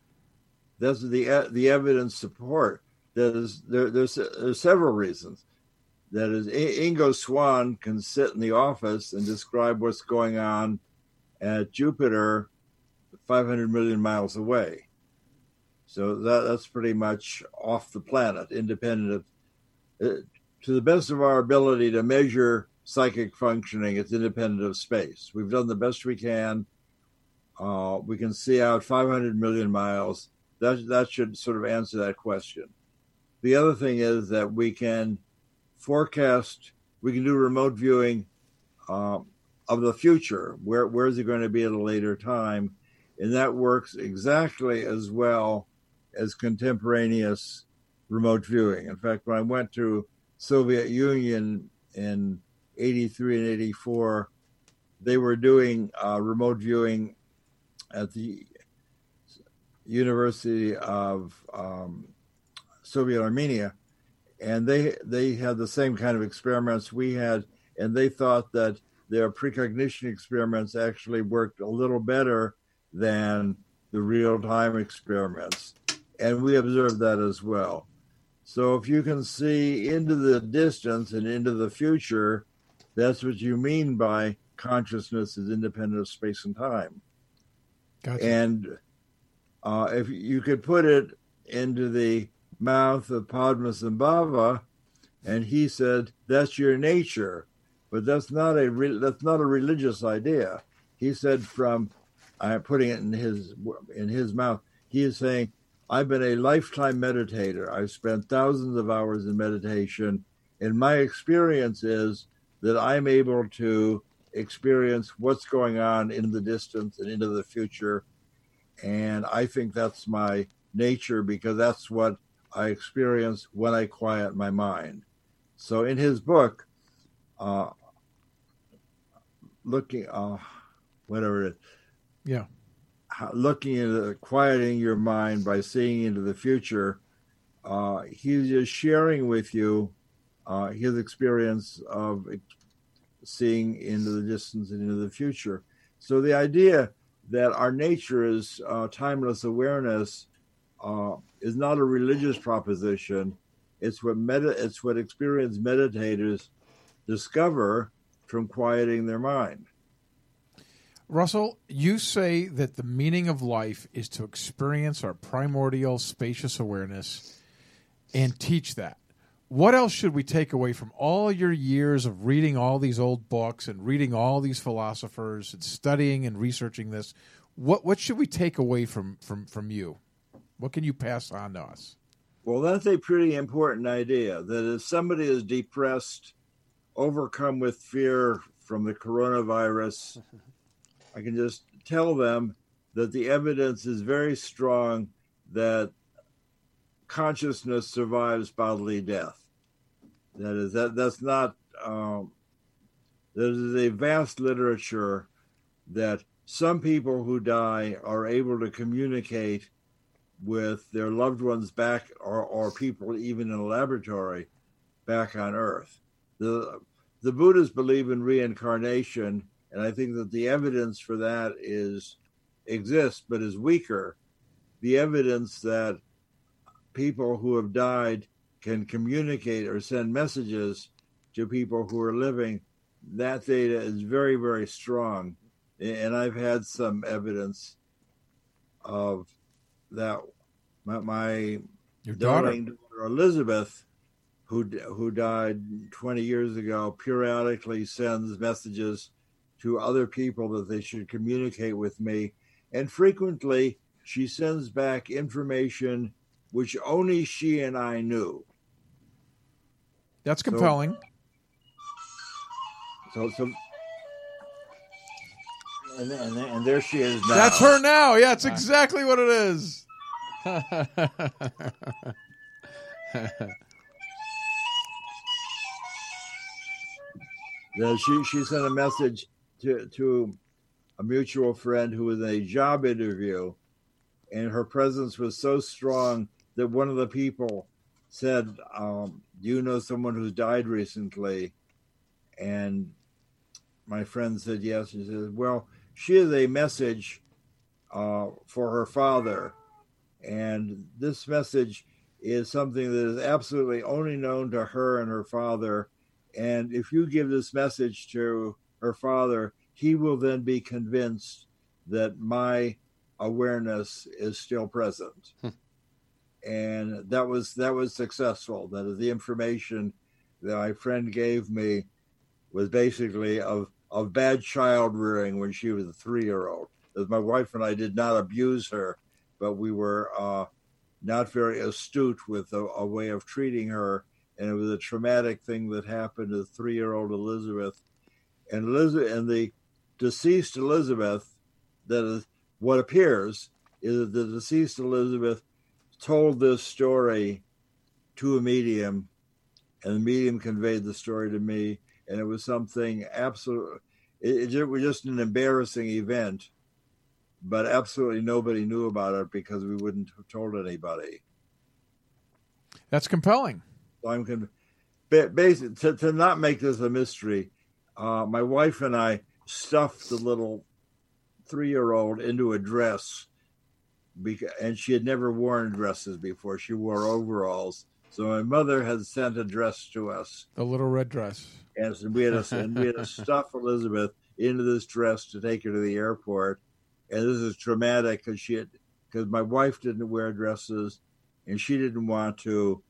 evidence support. There's several reasons. That is, Ingo Swann can sit in the office and describe what's going on at Jupiter 500 million miles away. So that's pretty much off the planet, independent of, to the best of our ability to measure psychic functioning, it's independent of space. We've done the best we can. We can see out 500 million miles. That should sort of answer that question. The other thing is that we can forecast, we can do remote viewing of the future. Where is it going to be at a later time? And that works exactly as well as contemporaneous remote viewing. In fact, when I went to Soviet Union in 83 and 84, they were doing remote viewing at the University of Soviet Armenia, and they had the same kind of experiments we had, and they thought that their precognition experiments actually worked a little better than the real-time experiments. And we observed that as well. So if you can see into the distance and into the future, that's what you mean by consciousness is independent of space and time. Gotcha. And if you could put it into the mouth of Padmasambhava, and he said, that's your nature. But that's not a religious idea. He said, I'm putting it in his mouth, he is saying, I've been a lifetime meditator. I've spent thousands of hours in meditation, and my experience is that I'm able to experience what's going on in the distance and into the future. And I think that's my nature because that's what I experience when I quiet my mind. So in his book, looking at quieting your mind by seeing into the future, he's just sharing with you his experience of seeing into the distance and into the future. So the idea that our nature is timeless awareness is not a religious proposition. It's what experienced meditators discover from quieting their mind. Russell, you say that the meaning of life is to experience our primordial spacious awareness and teach that. What else should we take away from all your years of reading all these old books and reading all these philosophers and studying and researching this? What should we take away from you? What can you pass on to us? Well, that's a pretty important idea, that if somebody is depressed, overcome with fear from the coronavirus, I can just tell them that the evidence is very strong that consciousness survives bodily death. That's not, there is a vast literature that some people who die are able to communicate with their loved ones back, or people even in a laboratory back on Earth. The Buddhists believe in reincarnation, and I think that the evidence for that exists, but is weaker. The evidence that people who have died can communicate or send messages to people who are living, that data is very, very strong. And I've had some evidence of that. My darling daughter Elizabeth, who died 20 years ago, periodically sends messages to other people that they should communicate with me. And frequently she sends back information which only she and I knew. That's compelling. So and there she is now. That's her now. Yeah, it's exactly what it is. She sent a message to a mutual friend who was in a job interview, and her presence was so strong that one of the people said, do you know someone who's died recently? And my friend said yes. She said, well, she has a message for her father, and this message is something that is absolutely only known to her and her father. And if you give this message to her father, he will then be convinced that my awareness is still present. And that was successful. That is, the information that my friend gave me was basically of bad child rearing when she was a 3-year-old. As my wife and I did not abuse her, but we were not very astute with a way of treating her. And it was a traumatic thing that happened to 3-year-old Elizabeth. And the deceased Elizabeth, that is what appears, is that the deceased Elizabeth told this story to a medium, and the medium conveyed the story to me. And it was something absolutely, it was just an embarrassing event, but absolutely nobody knew about it because we wouldn't have told anybody. That's compelling. So basically, to not make this a mystery, my wife and I stuffed the little 3-year-old into a dress and she had never worn dresses before. She wore overalls. So my mother had sent a dress to us. The little red dress. And so we had to stuff Elizabeth into this dress to take her to the airport. And this is traumatic because my wife didn't wear dresses and she didn't want to.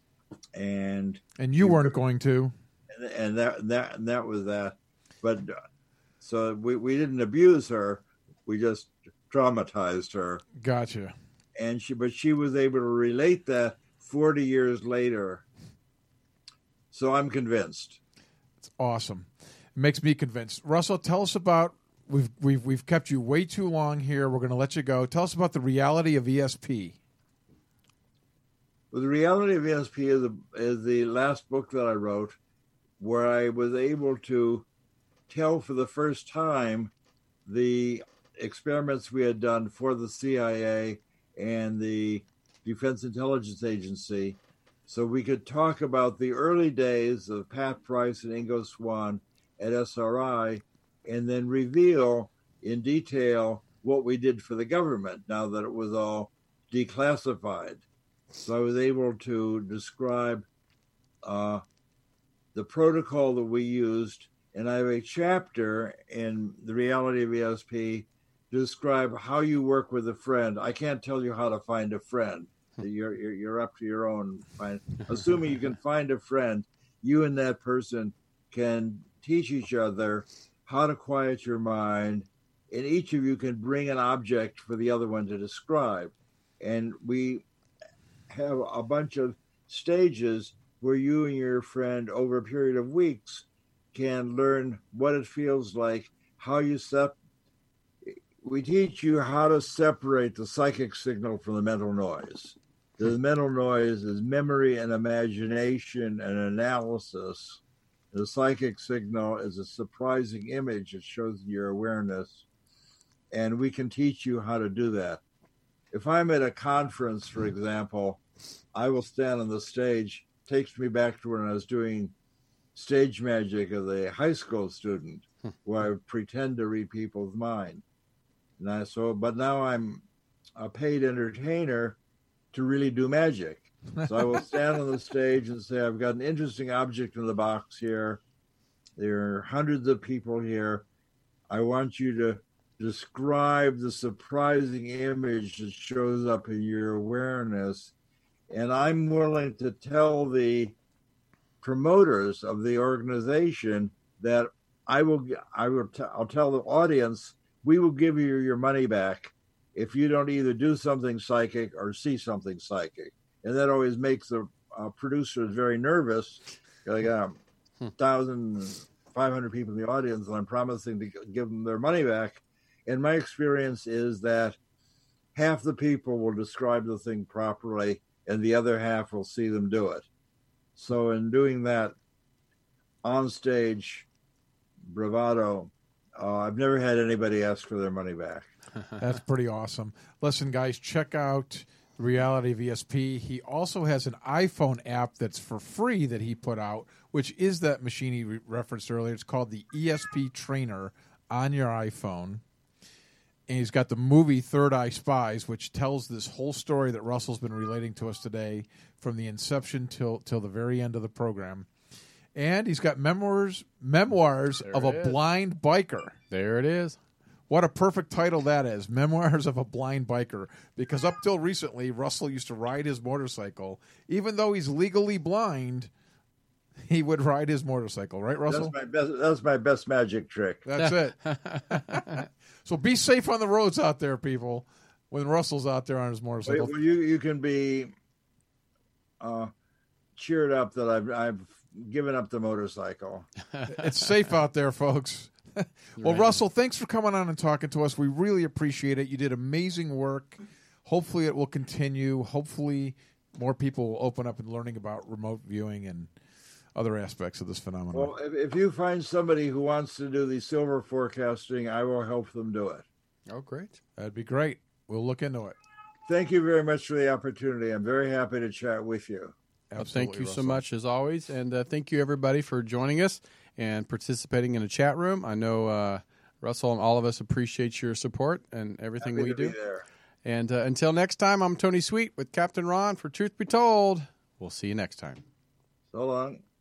And you weren't going to. And that was that. But so we didn't abuse her. We just traumatized her. Gotcha. And she was able to relate that 40 years later. So I'm convinced. It's awesome. It makes me convinced. Russell, tell us about, we've kept you way too long here. We're going to let you go. Tell us about the reality of ESP. Well, the reality of ESP is the last book that I wrote, where I was able to tell for the first time the experiments we had done for the CIA and the Defense Intelligence Agency, so we could talk about the early days of Pat Price and Ingo Swann at SRI, and then reveal in detail what we did for the government now that it was all declassified. So I was able to describe the protocol that we used, and I have a chapter in The Reality of ESP to describe how you work with a friend. I can't tell you how to find a friend. You're up to your own. Assuming you can find a friend, you and that person can teach each other how to quiet your mind, and each of you can bring an object for the other one to describe. And we have a bunch of stages where you and your friend over a period of weeks can learn what it feels like, how you we teach you how to separate the psychic signal from the mental noise. The mental noise is memory and imagination and analysis. The psychic signal is a surprising image that shows your awareness. And we can teach you how to do that. If I'm at a conference, for example, I will stand on the stage. Takes me back to when I was doing stage magic as a high school student, where I would pretend to read people's mind. But now I'm a paid entertainer to really do magic. So I will stand on the stage and say, I've got an interesting object in the box here. There are hundreds of people here. I want you to describe the surprising image that shows up in your awareness. And I'm willing to tell the promoters of the organization that I'll tell the audience, we will give you your money back if you don't either do something psychic or see something psychic. And that always makes the producers very nervous. I got 1,500 people in the audience, and I'm promising to give them their money back. And my experience is that half the people will describe the thing properly, and the other half will see them do it. So in doing that on stage, bravado, I've never had anybody ask for their money back. That's pretty awesome. Listen, guys, check out The Reality of ESP. He also has an iPhone app that's for free that he put out, which is that machine he referenced earlier. It's called the ESP Trainer on your iPhone. And he's got the movie Third Eye Spies, which tells this whole story that Russell's been relating to us today from the inception till the very end of the program. And he's got memoirs of a blind biker. There it is. What a perfect title that is, Memoirs of a Blind Biker. Because up till recently, Russell used to ride his motorcycle. Even though he's legally blind, he would ride his motorcycle. Right, Russell? That's my best magic trick. That's it. So be safe on the roads out there, people, when Russell's out there on his motorcycle. Well, you can be cheered up that I've given up the motorcycle. It's safe out there, folks. Well, right. Russell, thanks for coming on and talking to us. We really appreciate it. You did amazing work. Hopefully it will continue. Hopefully more people will open up and learning about remote viewing and other aspects of this phenomenon. Well, if you find somebody who wants to do the silver forecasting, I will help them do it. Oh, great. That'd be great. We'll look into it. Thank you very much for the opportunity. I'm very happy to chat with you. Thank you Russell. So much, as always. And thank you, everybody, for joining us and participating in the chat room. I know Russell and all of us appreciate your support and everything we do. And until next time, I'm Tony Sweet with Captain Ron for Truth Be Told. We'll see you next time. So long.